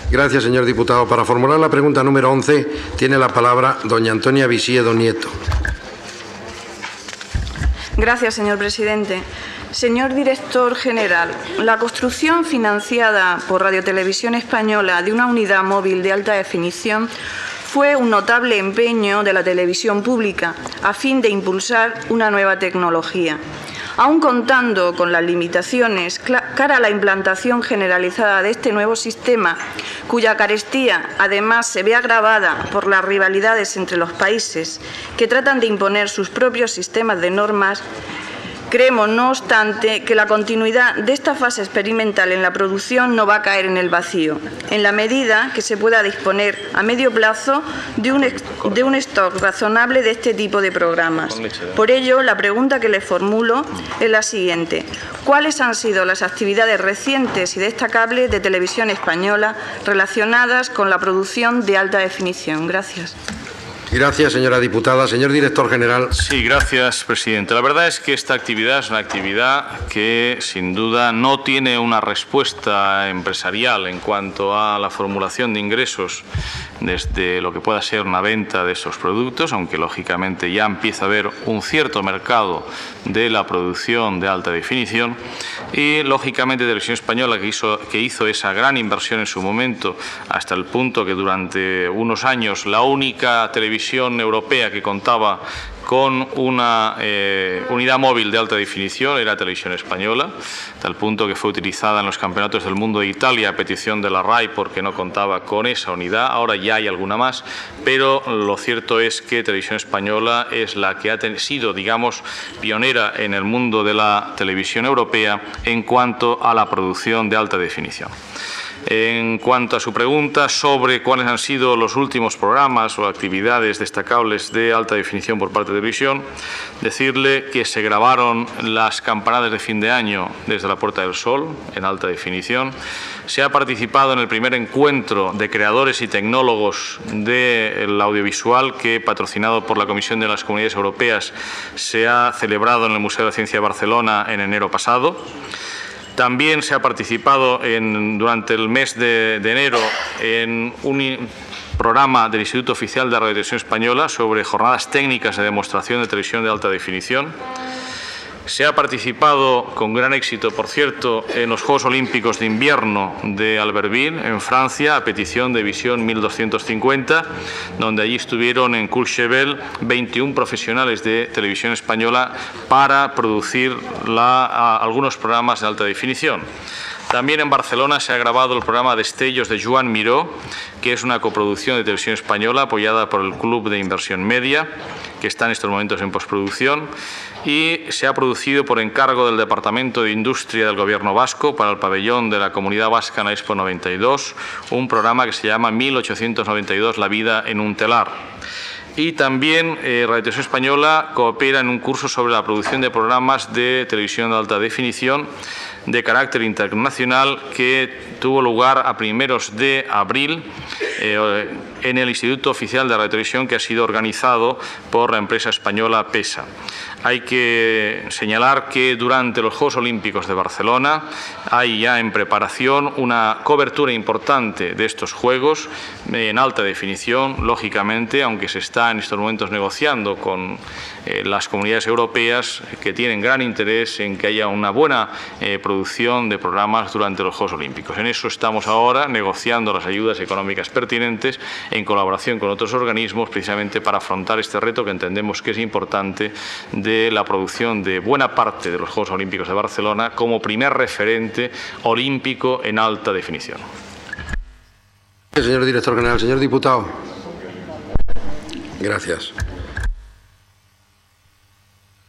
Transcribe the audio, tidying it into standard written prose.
Gracias, señor diputado. Para formular la pregunta número 11, tiene la palabra doña Antonia Visiedo Nieto. Gracias, señor presidente. Señor director general, la construcción financiada por Radiotelevisión Española de una unidad móvil de alta definición fue un notable empeño de la televisión pública a fin de impulsar una nueva tecnología. Aun contando con las limitaciones cara a la implantación generalizada de este nuevo sistema, cuya carestía además se ve agravada por las rivalidades entre los países que tratan de imponer sus propios sistemas de normas, creemos, no obstante, que la continuidad de esta fase experimental en la producción no va a caer en el vacío, en la medida que se pueda disponer a medio plazo de un stock razonable de este tipo de programas. Por ello, la pregunta que le formulo es la siguiente. ¿Cuáles han sido las actividades recientes y destacables de Televisión Española relacionadas con la producción de alta definición? Gracias. Gracias, señora diputada. Señor director general. Sí, gracias, presidente. La verdad es que esta actividad es una actividad que, sin duda, no tiene una respuesta empresarial en cuanto a la formulación de ingresos desde lo que pueda ser una venta de esos productos, aunque, lógicamente, ya empieza a haber un cierto mercado de la producción de alta definición. Y, lógicamente, Televisión Española, que hizo esa gran inversión en su momento, hasta el punto que durante unos años la única televisión europea que contaba con una unidad móvil de alta definición era Televisión Española, hasta el punto que fue utilizada en los campeonatos del mundo de Italia a petición de la RAI porque no contaba con esa unidad. Ahora ya hay alguna más, pero lo cierto es que Televisión Española es la que ha sido, digamos, pionera en el mundo de la televisión europea en cuanto a la producción de alta definición. En cuanto a su pregunta sobre cuáles han sido los últimos programas o actividades destacables de alta definición por parte de Televisión, decirle que se grabaron las campanadas de fin de año desde la Puerta del Sol en alta definición. Se ha participado en el primer encuentro de creadores y tecnólogos del audiovisual que, patrocinado por la Comisión de las Comunidades Europeas, se ha celebrado en el Museo de la Ciencia de Barcelona en enero pasado. También se ha participado durante el mes de enero en un programa del Instituto Oficial de Radiotelevisión Española sobre jornadas técnicas de demostración de televisión de alta definición. Se ha participado con gran éxito, por cierto, en los Juegos Olímpicos de Invierno de Albertville, en Francia, a petición de Visión 1250, donde allí estuvieron en Courchevel 21 profesionales de Televisión Española para producir algunos programas de alta definición. También en Barcelona se ha grabado el programa Destellos de Joan Miró, que es una coproducción de Televisión Española apoyada por el Club de Inversión Media, que está en estos momentos en postproducción, y se ha producido por encargo del Departamento de Industria del Gobierno vasco para el pabellón de la Comunidad Vasca en la Expo 92, un programa que se llama 1892, la vida en un telar. Y también Radiotelevisión Española coopera en un curso sobre la producción de programas de televisión de alta definición de carácter internacional que tuvo lugar a primeros de abril en el Instituto Oficial de Radiotelevisión, que ha sido organizado por la empresa española PESA. Hay que señalar que durante los Juegos Olímpicos de Barcelona hay ya en preparación una cobertura importante de estos Juegos en alta definición, lógicamente, aunque se está en estos momentos negociando con las comunidades europeas que tienen gran interés en que haya una buena producción de programas durante los Juegos Olímpicos. En eso estamos ahora negociando las ayudas económicas pertinentes en colaboración con otros organismos, precisamente para afrontar este reto que entendemos que es importante de la producción de buena parte de los Juegos Olímpicos de Barcelona como primer referente olímpico en alta definición. Señor director general. Señor diputado. Gracias.